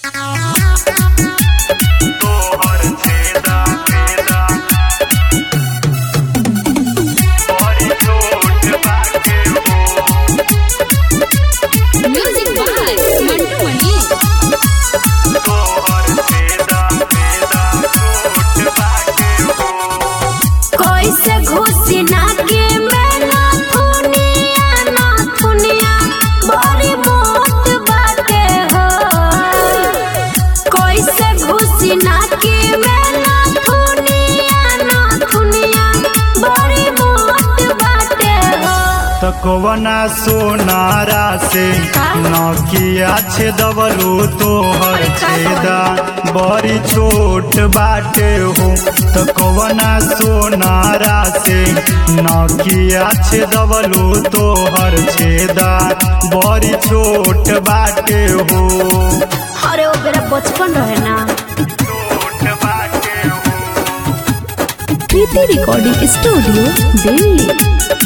कवना सोनारा से नकिया छेदवलू तोहर छेदा बड़ी छोट बाटे हो। तो कवना सोनारा से नकिया छेदवलू तोहर छेदा बड़ी छोट बाटे हो। अरे वो मेरा बचपन रहे ना। छोट बाटे हो। Preeti recording studio Delhi.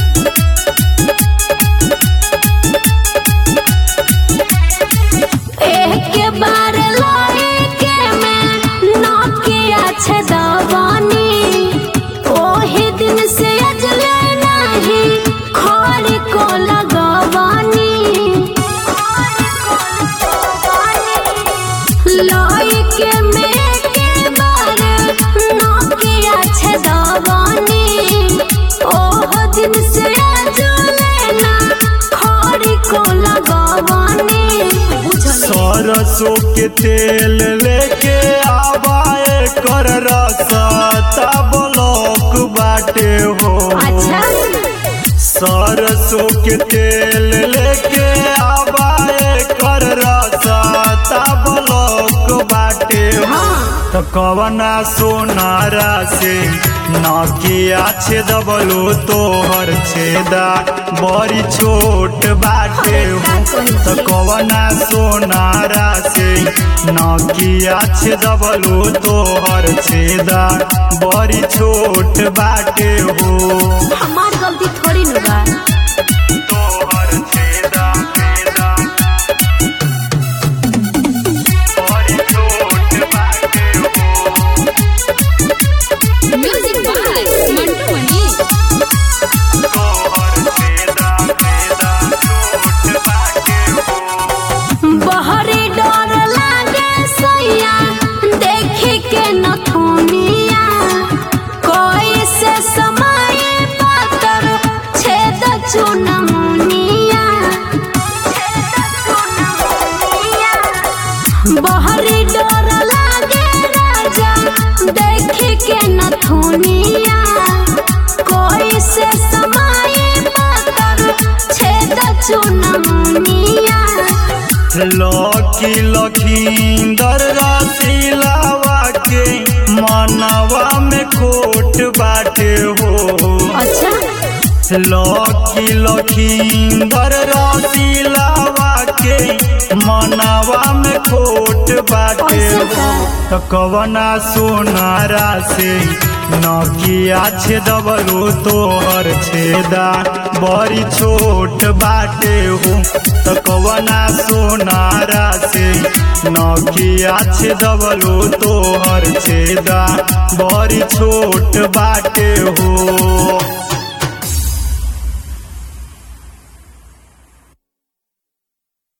सरसों के तेल लेके आवाए कर रसता ब्लॉक बाटे हो। अच्छा? सरसों के तेल लेके आवाए कर रसता ब्लॉक बाटे हो। हाँ। तो कवना सोनारा से नकिया छेदवलू तोहर छेदा बड़ी छोट बाटे हो। तो कवना सोनारा से नकिया छेदवलू तोहर छेदा बड़ी छोट बाटे हो। हमार गलती थोड़ी न बा। तोहर छेदा छेदा बड़ी छोट बाटे हो। Music by Mantu Mani. तोहर छेदा छेदा छोट बाटे हो। बहरे डर लागे सैया देखे के नथुनिया कोई से समय पातर छेद चुनमुनिया। बहरे डर लागे राजा देखे के नथुनिया कोई से समय पातर छेद चुनमुनिया। लकी लखींदर रसीलावा के मनवा में खोट बाटे हो। अच्छा? लकी लखींदर रसीलावा के मनवा में खोट बाटे हो। तो कवना सोनारा से नकिया छेदवलू तोहर छेदा बड़ी छोट बाटे हो। तो कवना सोनारा से नकिया छेदवलू तोहर छेदा बड़ी छोट बाटे हो।